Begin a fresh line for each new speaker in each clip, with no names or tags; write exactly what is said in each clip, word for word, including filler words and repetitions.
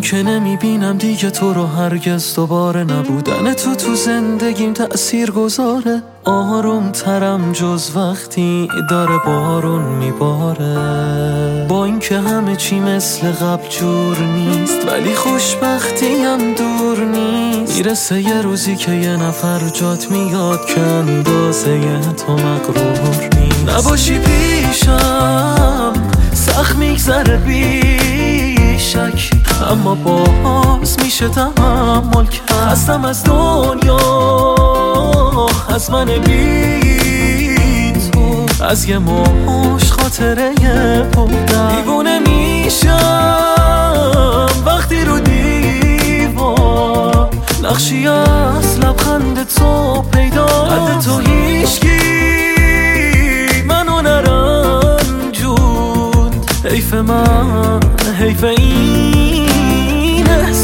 که نمیبینم دیگه تو رو هرگز دوباره. نبودن تو تو زندگیم تأثیر گذاره، آروم ترم جز وقتی داره بارون میباره. با اینکه همه چی مثل قبل جور نیست، ولی خوشبختیم دور نیست. میرسه یه روزی که یه نفر جات میاد که اندازه تو مغرور نیست. نباشی پیشم سخت میگذره بی شک، اما باز میشه تحمل کرد. هستم از دنیا، از من بی تو، از یه موش خاطره بودم. دیوونه میشم وقتی رو دیوار نقشی از لبخند تو پیدا. حد تو هیچکی منو نرنجوند، حیف من حیف این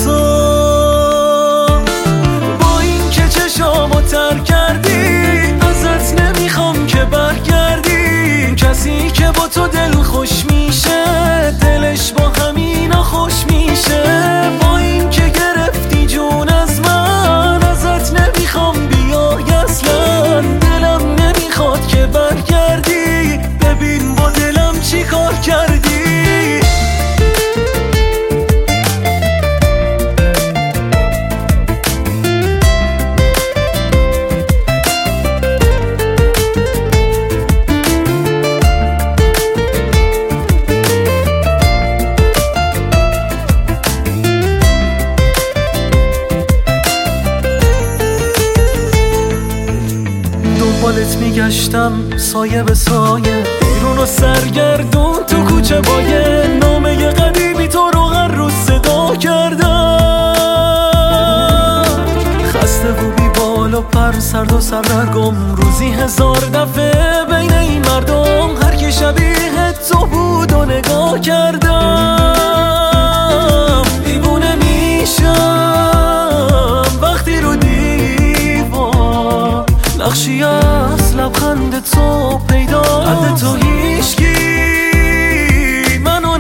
احساس. با این که چشامو تر کردی ازت نمیخوام که برگردی. کسی که با تو دل خوش میشه دلش با همینا خوش میشه. با این که گرفتی جون از من ازت نمیخوام بیای اصلا. دلم نمیخواد که برگردی، ببین با دلم چی کار کردی. دنبالت میگشتم سایه به سایه، بیرون و سرگردون تو کوچه با یه نامه قدیمی تو رو هر روز صدا کردم. خسته و بی بال و پر، سرد و سرگم، روزی هزار دفعه بین این مردم هر کی شبیه تو بود و نگاه کردم. دیوونه میشم وقتی رو دیوار نقشی از لبخند تو پیدا. حد تو هیچکی منو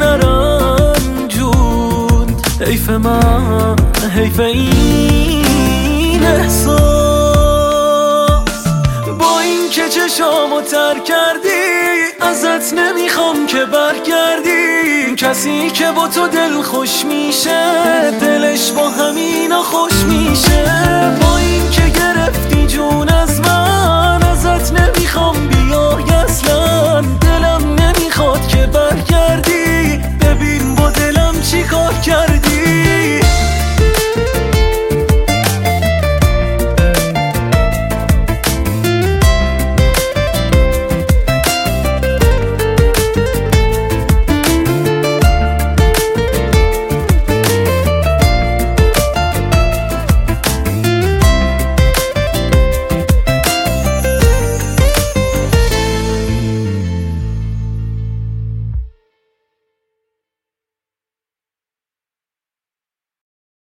نرنجوند، حیف من حیف این احساس. با این که چشامو تر کردی ازت نمیخوام که برگردی. کسی که با تو دل خوش میشه دلش با همینا خوش میشه.